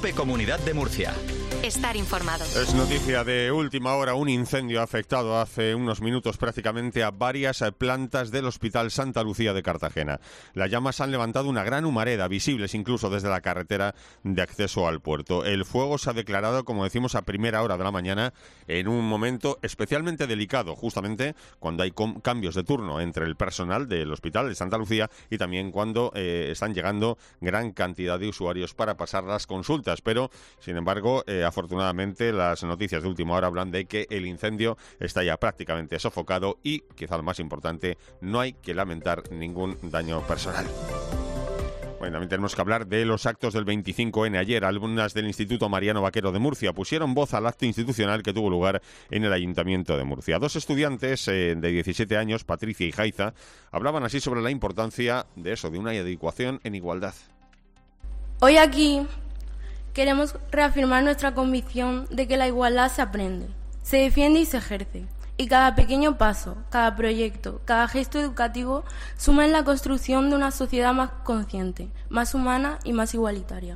COPE Comunidad de Murcia. Estar informado. Es noticia de última hora. Un incendio ha afectado hace unos minutos prácticamente a varias plantas del Hospital Santa Lucía de Cartagena. Las llamas han levantado una gran humareda, visibles incluso desde la carretera de acceso al puerto. El fuego se ha declarado, como decimos, a primera hora de la mañana, en un momento especialmente delicado, justamente cuando hay cambios de turno entre el personal del Hospital de Santa Lucía y también cuando están llegando gran cantidad de usuarios para pasar las consultas. Pero, sin embargo, afortunadamente las noticias de última hora hablan de que el incendio está ya prácticamente sofocado y, quizá lo más importante, no hay que lamentar ningún daño personal. Bueno, también tenemos que hablar de los actos del 25N. Ayer, alumnas del Instituto Mariano Vaquero de Murcia pusieron voz al acto institucional que tuvo lugar en el Ayuntamiento de Murcia. Dos estudiantes de 17 años, Patricia y Jaiza, hablaban así sobre la importancia de eso, de una educación en igualdad. Hoy aquí queremos reafirmar nuestra convicción de que la igualdad se aprende, se defiende y se ejerce. Y cada pequeño paso, cada proyecto, cada gesto educativo suma en la construcción de una sociedad más consciente, más humana y más igualitaria.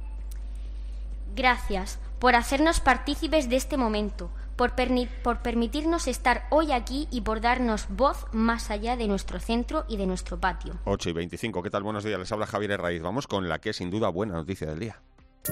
Gracias por hacernos partícipes de este momento, por permitirnos estar hoy aquí y por darnos voz más allá de nuestro centro y de nuestro patio. 8:25, ¿qué tal? Buenos días, les habla Javier Herraiz. Vamos con la que es sin duda buena noticia del día.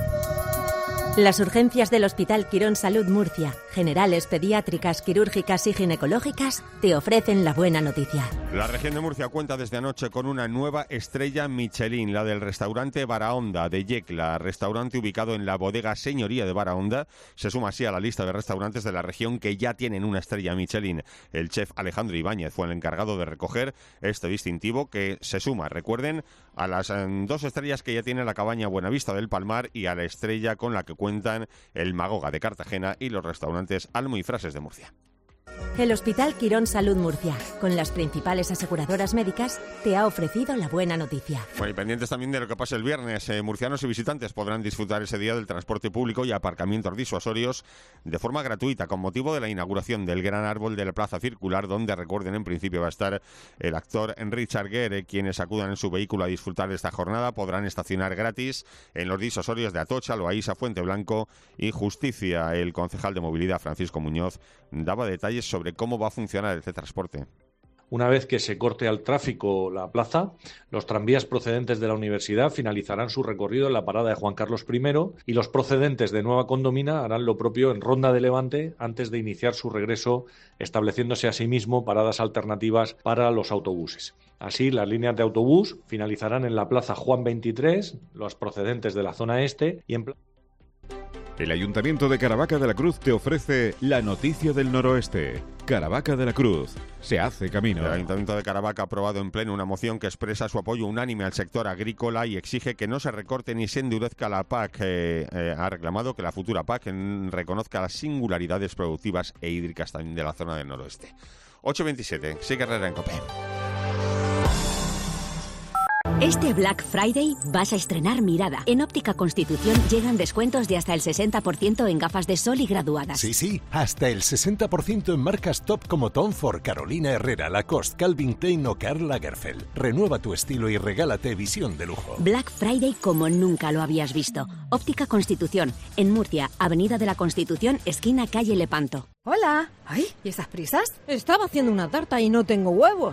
Las urgencias del Hospital Quirón Salud Murcia, generales, pediátricas, quirúrgicas y ginecológicas, te ofrecen la buena noticia. La región de Murcia cuenta desde anoche con una nueva estrella Michelin, la del restaurante Barahonda de Yecla, restaurante ubicado en la bodega Señoría de Barahonda. Se suma así a la lista de restaurantes de la región que ya tienen una estrella Michelin. El chef Alejandro Ibáñez fue el encargado de recoger este distintivo que se suma, recuerden, a las 2 estrellas que ya tiene la cabaña Buenavista del Palmar y a la estrella con la que cuentan el Magoga de Cartagena y los restaurantes Almo y Frases de Murcia. El Hospital Quirón Salud Murcia, con las principales aseguradoras médicas, te ha ofrecido la buena noticia. Bueno, y pendientes también de lo que pase el viernes. Murcianos y visitantes podrán disfrutar ese día del transporte público y aparcamientos disuasorios de forma gratuita, con motivo de la inauguración del gran árbol de la Plaza Circular, donde, recuerden, en principio va a estar el actor Richard Gere. Quienes acudan en su vehículo a disfrutar de esta jornada podrán estacionar gratis en los disuasorios de Atocha, Loaísa, Fuente Blanco y Justicia. El concejal de Movilidad, Francisco Muñoz, daba detalles sobre cómo va a funcionar este transporte. Una vez que se corte al tráfico la plaza, los tranvías procedentes de la universidad finalizarán su recorrido en la parada de Juan Carlos I y los procedentes de Nueva Condomina harán lo propio en Ronda de Levante antes de iniciar su regreso, estableciéndose asimismo paradas alternativas para los autobuses. Así, las líneas de autobús finalizarán en la plaza Juan 23, los procedentes de la zona este y en El Ayuntamiento de Caravaca de la Cruz te ofrece la noticia del noroeste. Caravaca de la Cruz. Se hace camino. El Ayuntamiento de Caravaca ha aprobado en pleno una moción que expresa su apoyo unánime al sector agrícola y exige que no se recorte ni se endurezca la PAC. Ha reclamado que la futura PAC reconozca las singularidades productivas e hídricas también de la zona del noroeste. 8:27. Sigue Herrera en COPE. Este Black Friday vas a estrenar mirada. En Óptica Constitución llegan descuentos de hasta el 60% en gafas de sol y graduadas. Sí, hasta el 60% en marcas top como Tom Ford, Carolina Herrera, Lacoste, Calvin Klein o Karl Lagerfeld. Renueva tu estilo y regálate visión de lujo. Black Friday como nunca lo habías visto. Óptica Constitución, en Murcia, Avenida de la Constitución, esquina calle Lepanto. Hola. Ay, ¿y esas prisas? Estaba haciendo una tarta y no tengo huevos.